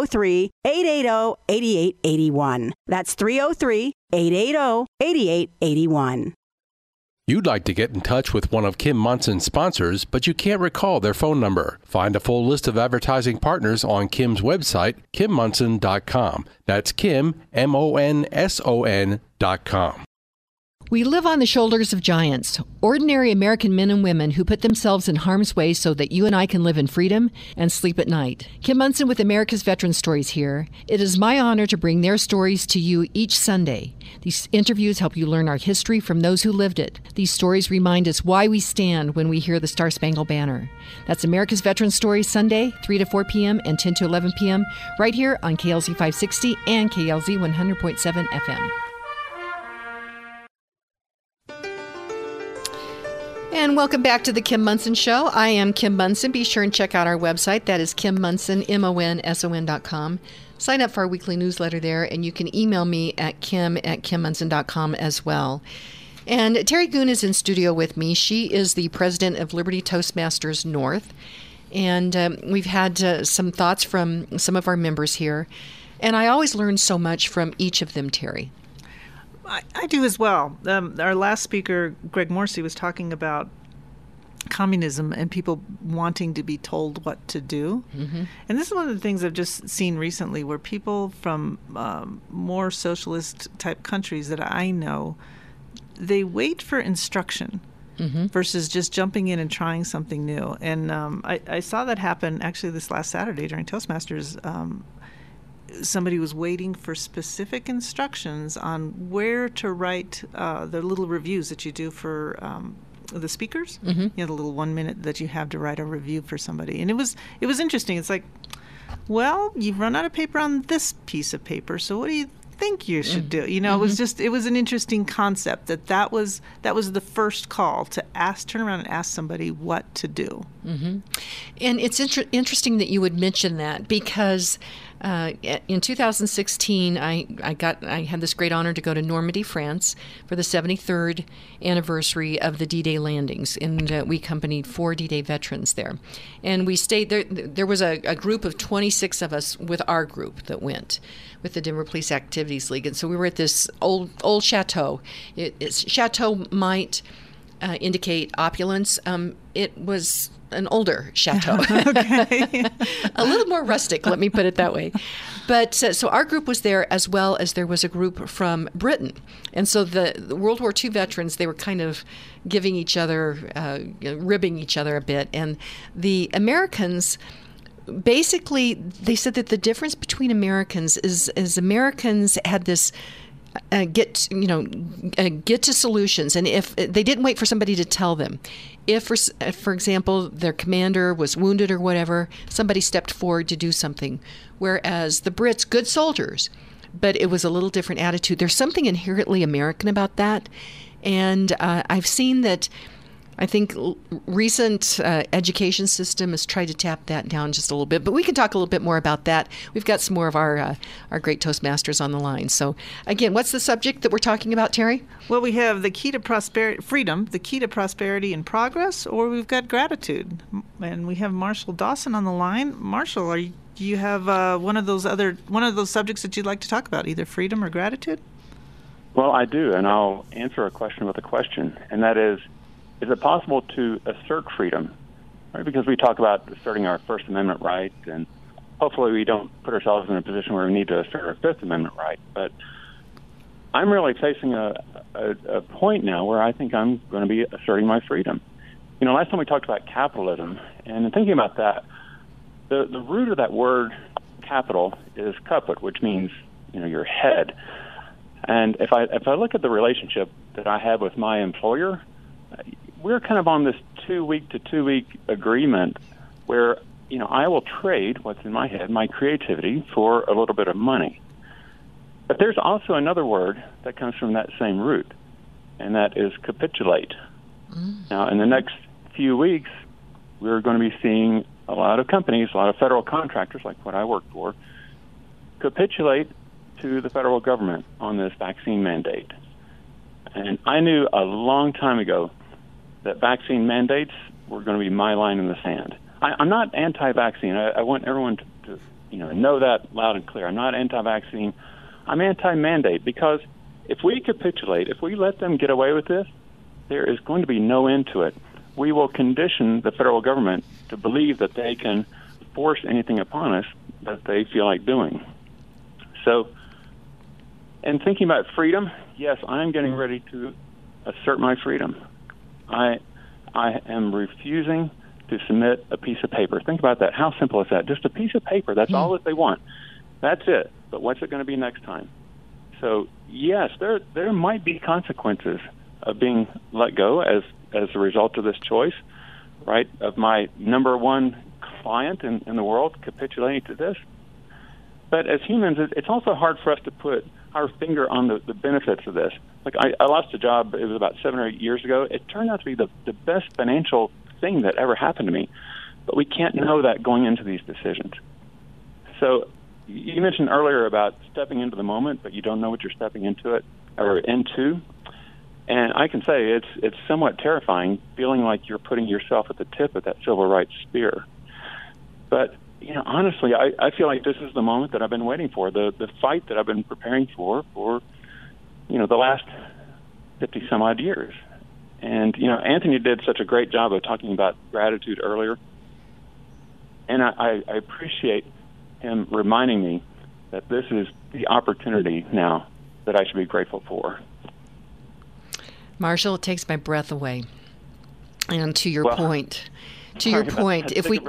P: 303-880-8881. That's 303-880-8881.
E: You'd like to get in touch with one of Kim Munson's sponsors, but you can't recall their phone number. Find a full list of advertising partners on Kim's website, KimMunson.com. That's Kim, MONSON.com.
B: We live on the shoulders of giants, ordinary American men and women who put themselves in harm's way so that you and I can live in freedom and sleep at night. Kim Munson with America's Veteran Stories here. It is my honor to bring their stories to you each Sunday. These interviews help you learn our history from those who lived it. These stories remind us why we stand when we hear the Star-Spangled Banner. That's America's Veteran Stories Sunday, 3 to 4 p.m. and 10 to 11 p.m. right here on KLZ 560 and KLZ 100.7 FM. And welcome back to the Kim Munson Show. I am Kim Munson. Be sure and check out our website. That is Kim Munson, MONSON.com. Sign up for our weekly newsletter there, and you can email me at kim@kimmunson.com as well. And Terry Goon is in studio with me. She is the president of Liberty Toastmasters North. And we've had some thoughts from some of our members here. And I always learn so much from each of them, Terry.
F: I do as well. Our last speaker, Greg Morrissey, was talking about communism and people wanting to be told what to do. Mm-hmm. And this is one of the things I've just seen recently where people from more socialist type countries that I know, they wait for instruction versus just jumping in and trying something new. And I saw that happen actually this last Saturday during Toastmasters. Somebody was waiting for specific instructions on where to write the little reviews that you do for the speakers. Mm-hmm. You know, the little 1 minute that you have to write a review for somebody. And it was interesting. It's like, well, you've run out of paper on this piece of paper, so what do you think you should do. You know, it was an interesting concept that was the first call to turn around and ask somebody what to do.
B: Mm-hmm. And it's interesting that you would mention that, because in 2016, I had this great honor to go to Normandy, France, for the 73rd anniversary of the D-Day landings, and we accompanied 4 D-Day veterans there. And we stayed there. There was a group of 26 of us with our group that went with the Denver Police Activities League, and so we were at this old chateau. Chateau might indicate opulence. It was an older chateau. A little more rustic, let me put it that way. But so our group was there, as well as there was a group from Britain. And so the World War II veterans, they were kind of giving each other, ribbing each other a bit. And the Americans, basically, they said that the difference between Americans is Americans had this get to solutions, and if they didn't wait for somebody to tell them, if for example their commander was wounded or whatever, somebody stepped forward to do something. Whereas the Brits, good soldiers, but it was a little different attitude. There's something inherently American about that, and I've seen that. I think recent education system has tried to tap that down just a little bit, but we can talk a little bit more about that. We've got some more of our great Toastmasters on the line. So again, what's the subject that we're talking about, Terry?
F: Well, we have the key to freedom, the key to prosperity and progress, or we've got gratitude. And we have Marshall Dawson on the line. Marshall, do you have one of those subjects that you'd like to talk about, either freedom or gratitude?
Q: Well, I do, and I'll answer a question with a question, and that is it possible to assert freedom? Right? Because we talk about asserting our First Amendment right, and hopefully we don't put ourselves in a position where we need to assert our Fifth Amendment right. But I'm really facing a point now where I think I'm going to be asserting my freedom. You know, last time we talked about capitalism, and in thinking about that, the root of that word capital is caput, which means, you know, your head. And if I look at the relationship that I have with my employer, we're kind of on this 2-week to 2-week agreement where, you know, I will trade what's in my head, my creativity, for a little bit of money. But there's also another word that comes from that same root, and that is capitulate. Now, in the next few weeks, we're going to be seeing a lot of companies, a lot of federal contractors, like what I work for, capitulate to the federal government on this vaccine mandate. And I knew a long time ago that vaccine mandates were going to be my line in the sand. I'm not anti-vaccine. I want everyone to know that loud and clear. I'm not anti-vaccine. I'm anti-mandate, because if we capitulate, if we let them get away with this, there is going to be no end to it. We will condition the federal government to believe that they can force anything upon us that they feel like doing. So, and thinking about freedom, yes, I'm getting ready to assert my freedom. I am refusing to submit a piece of paper. Think about that. How simple is that? Just a piece of paper. That's all that they want. That's it. But what's it going to be next time? So, yes, there might be consequences of being let go as a result of this choice, right, of my number one client in the world capitulating to this. But as humans, it's also hard for us to put our finger on the benefits of this. Like, I lost a job, it was about 7 or 8 years ago. It turned out to be the best financial thing that ever happened to me. But we can't know that going into these decisions. So you mentioned earlier about stepping into the moment, but you don't know what you're stepping into. And I can say it's somewhat terrifying, feeling like you're putting yourself at the tip of that civil rights spear. But, you know, honestly, I feel like this is the moment that I've been waiting for, the fight that I've been preparing for, you know, the last 50-some-odd years. And, you know, Anthony did such a great job of talking about gratitude earlier. And I appreciate him reminding me that this is the opportunity now that I should be grateful for.
B: Marshall, it takes my breath away. And to your point, if we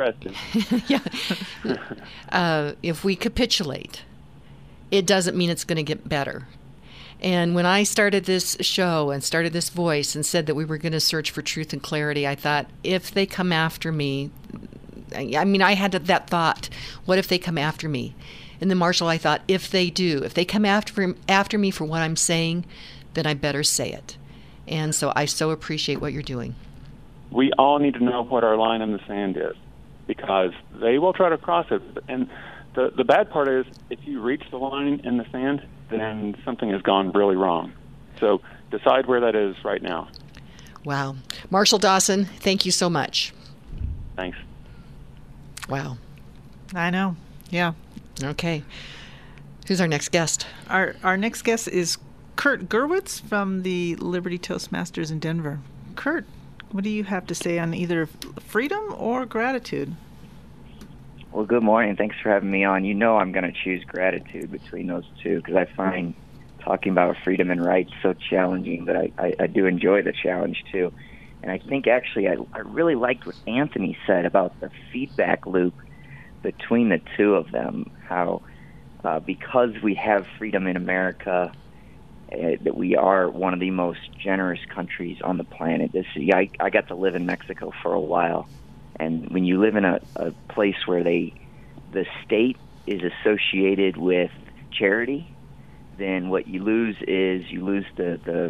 B: if we capitulate, it doesn't mean it's going to get better. And when I started this show and started this voice and said that we were going to search for truth and clarity, I thought, if they come after me, I mean, I had that thought, what if they come after me? And then, Marshall, I thought, if they come after me for what I'm saying, then I better say it. And so I so appreciate what you're doing.
Q: We all need to know what our line in the sand is, because they will try to cross it. And the bad part is, if you reach the line in the sand, then something has gone really wrong. So decide where that is right now.
B: Wow. Marshall Dawson, thank you so much.
Q: Thanks.
B: Wow.
F: I know. Yeah.
B: Okay. Who's our next guest?
F: Our next guest is Kurt Gerwitz from the Liberty Toastmasters in Denver. Kurt, what do you have to say on either freedom or gratitude?
R: Well, good morning. Thanks for having me on. You know I'm going to choose gratitude between those two, because I find talking about freedom and rights so challenging, but I do enjoy the challenge too. And I think actually I really liked what Anthony said about the feedback loop between the two of them, how because we have freedom in America, that we are one of the most generous countries on the planet. I got to live in Mexico for a while, and when you live in a place where the state is associated with charity, then what you lose is the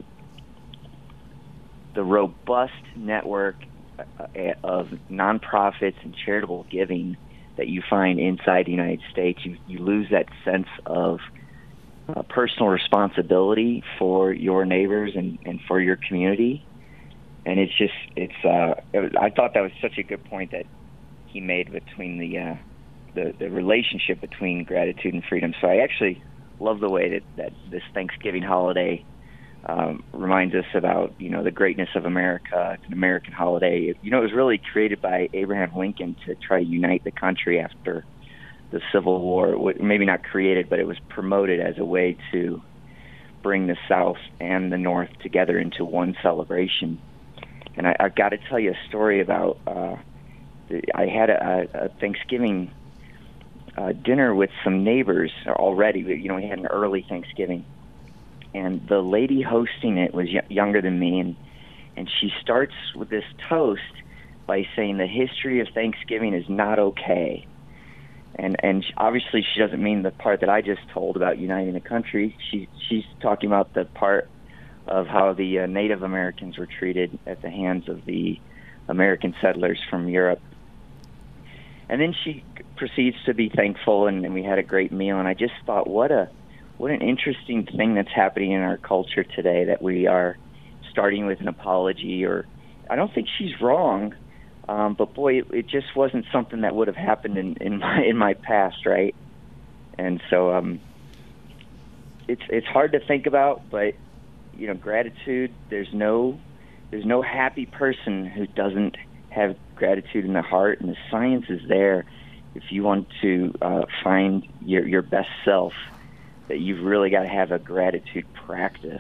R: robust network of nonprofits and charitable giving that you find inside the United States. You lose that sense of personal responsibility for your neighbors and for your community. And I thought that was such a good point that he made between the relationship between gratitude and freedom. So I actually love the way that this Thanksgiving holiday reminds us about, the greatness of America. It's an American holiday. It was really created by Abraham Lincoln to try to unite the country after the Civil War. Maybe not created, but it was promoted as a way to bring the South and the North together into one celebration. And I've got to tell you a story about, I had a Thanksgiving dinner with some neighbors already. We had an early Thanksgiving. And the lady hosting it was younger than me, and she starts with this toast by saying the history of Thanksgiving is not okay. And obviously she doesn't mean the part that I just told about uniting the country. She's talking about the part of how the Native Americans were treated at the hands of the American settlers from Europe. And then she proceeds to be thankful, and we had a great meal. And I just thought, what an interesting thing that's happening in our culture today, that we are starting with an apology. Or I don't think she's wrong, but boy, it just wasn't something that would have happened in my past, right? And so it's hard to think about, but gratitude. There's no happy person who doesn't have gratitude in their heart, and the science is there. If you want to find your best self, that you've really got to have a gratitude practice.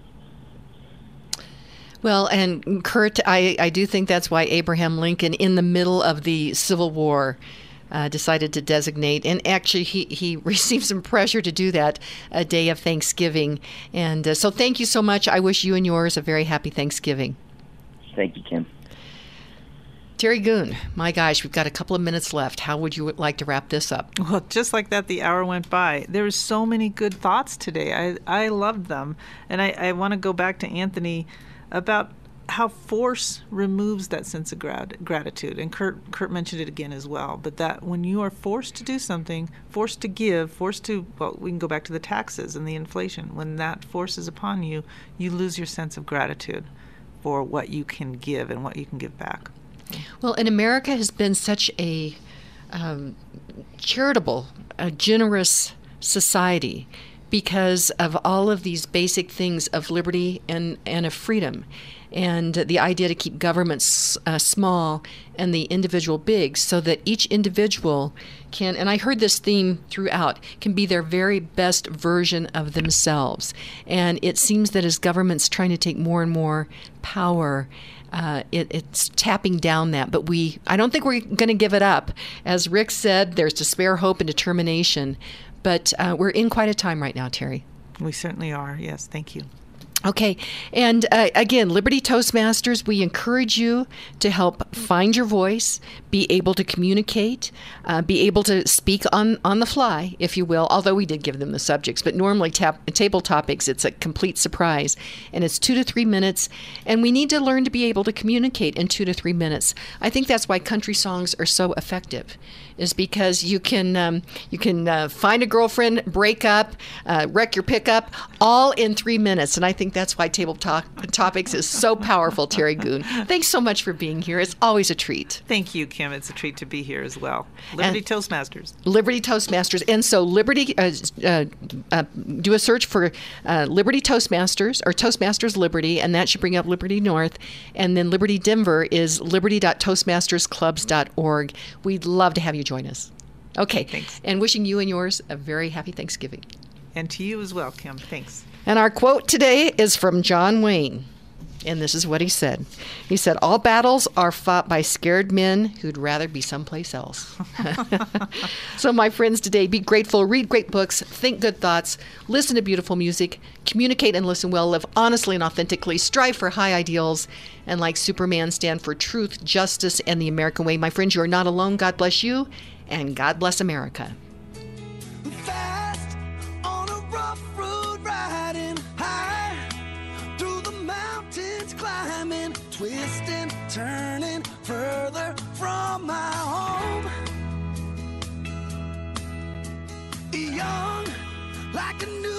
B: Well, and Kurt, I do think that's why Abraham Lincoln, in the middle of the Civil War, decided to designate, and actually he received some pressure to do that, a day of Thanksgiving. And so thank you so much. I wish you and yours a very happy Thanksgiving.
R: Thank you, Kim.
B: Terry Goon, my gosh, we've got a couple of minutes left. How would you like to wrap this up?
F: Well, just like that, the hour went by. There were so many good thoughts today. I loved them. And I want to go back to Anthony about how force removes that sense of gratitude. And Kurt mentioned it again as well. But that when you are forced to do something, forced to give, we can go back to the taxes and the inflation. When that force is upon you, you lose your sense of gratitude for what you can give and what you can give back.
B: Well, and America has been such a charitable, generous society because of all of these basic things of liberty and of freedom, and the idea to keep governments small and the individual big, so that each individual can, and I heard this theme throughout, can be their very best version of themselves. And it seems that as government's trying to take more and more power, it's tapping down that. But I don't think we're going to give it up. As Rick said, there's despair, hope, and determination. But we're in quite a time right now, Terry.
F: We certainly are. Yes, thank you.
B: Okay, and again, Liberty Toastmasters, we encourage you to help find your voice, be able to communicate, be able to speak on the fly, if you will, although we did give them the subjects. But normally table topics, it's a complete surprise, and it's 2 to 3 minutes, and we need to learn to be able to communicate in 2 to 3 minutes. I think that's why country songs are so effective, is because you can find a girlfriend, break up, wreck your pickup, all in 3 minutes, and I think that's why Table Topics is so powerful, Terry Goon. Thanks so much for being here. It's always a treat.
F: Thank you, Kim. It's a treat to be here as well. Liberty Toastmasters.
B: Liberty Toastmasters. And so Liberty, do a search for Liberty Toastmasters or Toastmasters Liberty, and that should bring up Liberty North. And then Liberty Denver is liberty.toastmastersclubs.org. We'd love to have you join us. Okay.
F: Thanks.
B: And wishing you and yours a very happy Thanksgiving.
F: And to you as well, Kim. Thanks.
B: And our quote today is from John Wayne. And this is what he said. He said, "All battles are fought by scared men who'd rather be someplace else." So, my friends, today, be grateful, read great books, think good thoughts, listen to beautiful music, communicate and listen well, live honestly and authentically, strive for high ideals, and like Superman, stand for truth, justice, and the American way. My friends, you are not alone. God bless you, and God bless America.
S: Fast on a rough road, riding high through the mountains, climbing, twisting, turning further from my home. Young like a new